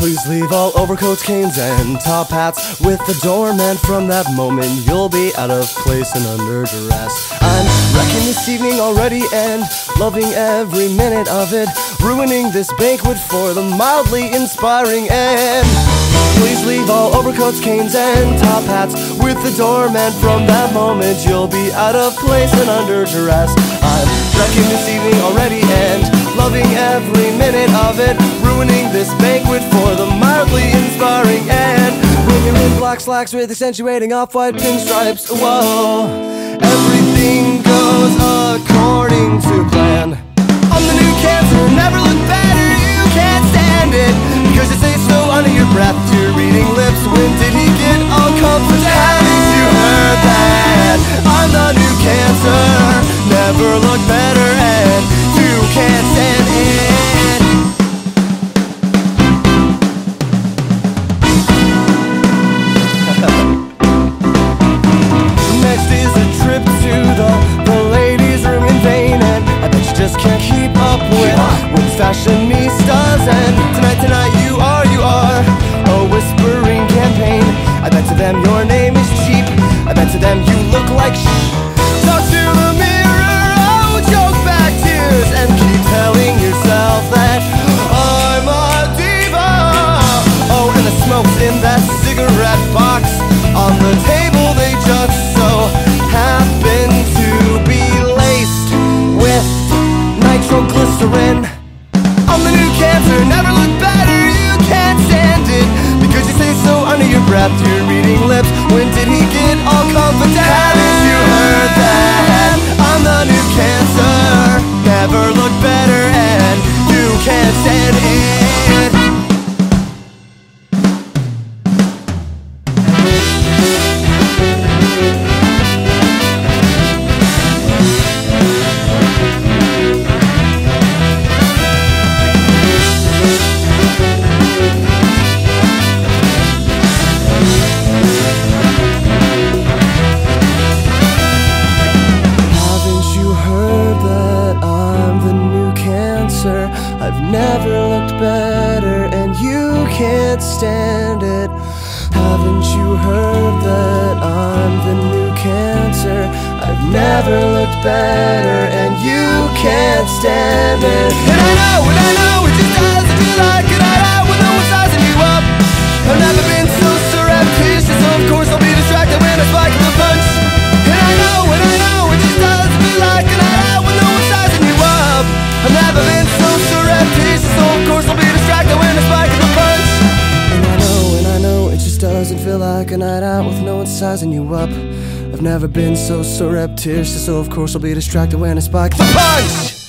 Please leave all overcoats, canes, and top hats with the doorman. From that moment you'll be out of place and under duress. I'm wrecking this evening already and loving every minute of it, ruining this banquet for the mildly inspiring end. Please leave all overcoats, canes, and top hats with the doorman. From that moment you'll be out of place and under duress. I'm wrecking this evening already and loving every minute of it, ruining this banquet for the mildly inspiring end. When you're in black slacks with accentuating off-white pinstripes, whoa, everything goes according to plan. I'm the new cancer, never look better, you can't stand it, because you say so under your breath to your reading lips. When did he get all comforted? Haven't you heard that? I'm the new cancer, never look better, and you can't stand it. Next is a trip to the ladies' room in vain, and I bet you just can't keep up with fashionistas. And tonight you are a whispering campaign. I bet to them your name is cheap, I bet to them you look like Talk to the mirror, oh, choke back tears, and keep telling yourself that I'm a diva. Oh, and the smoke's in that cigarette box on the table, they just so happen to be laced with nitroglycerin. I'm the new cancer, never look better, you can't stand it, because you say so under your breath to your reading lips. When did he get all confident? Haven't you heard that? I'm the new cancer, never look better, and you can't stand it. I've never looked better, and you can't stand it. Haven't you heard that I'm the new cancer? I've never looked better, and you can't stand it. And I know, it just doesn't feel like a night out with no one sizing you up. I've never been so surreptitious, so of course I'll be distracted when I spike the punch. And I know, it just doesn't feel like a night out with no one sizing you up. I've never been so surreptitious, so of course I'll be distracted when I spike the punch. And I know, it just doesn't feel like a night out with no one sizing you up. I've never been so surreptitious, so of course I'll be distracted when I spike the punch.